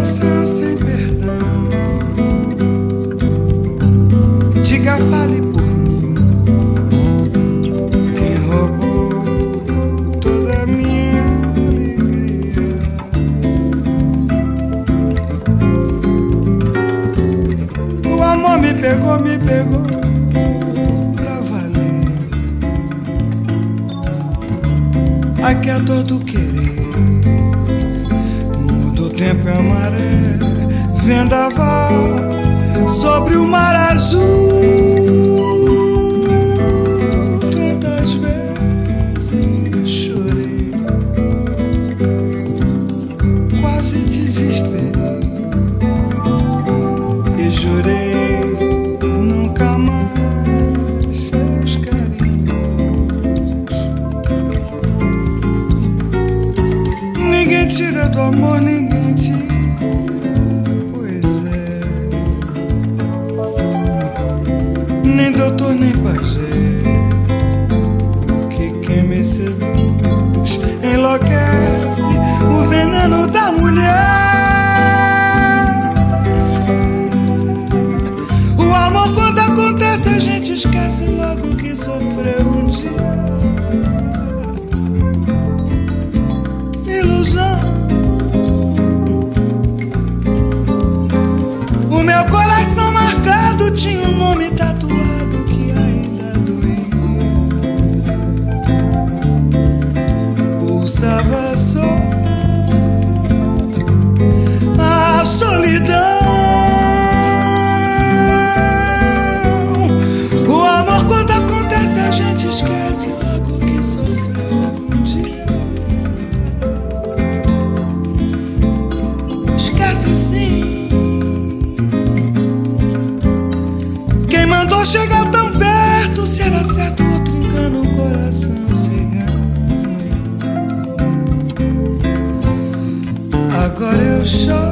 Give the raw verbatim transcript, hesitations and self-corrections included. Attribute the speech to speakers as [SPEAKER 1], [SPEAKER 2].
[SPEAKER 1] coração sem perdão. Diga, fale por mim. Quem roubou toda a minha alegria? O amor me pegou, me pegou pra valer. Aqui é todo querer. Muda o tempo e a maré, vendaval sobre o mar azul. Tantas vezes chorei, quase desesperei e jurei nunca mais seus carinhos. Ninguém tira do amor, ninguém tira. Nem doutor, nem pajé, que quem me seduz enlouquece o veneno da mulher. O amor, quando acontece, a gente esquece logo que sofreu um dia. Ilusão. O meu coração marcado tinha um nome tatuado que ainda doía. Pulsava só a solidão. O amor, quando acontece, a gente esquece logo que sofreu um dia. Esquece sim. Quem mandou chegar tão perto? Se era certo, outro engano, o coração cegando. Agora eu choro.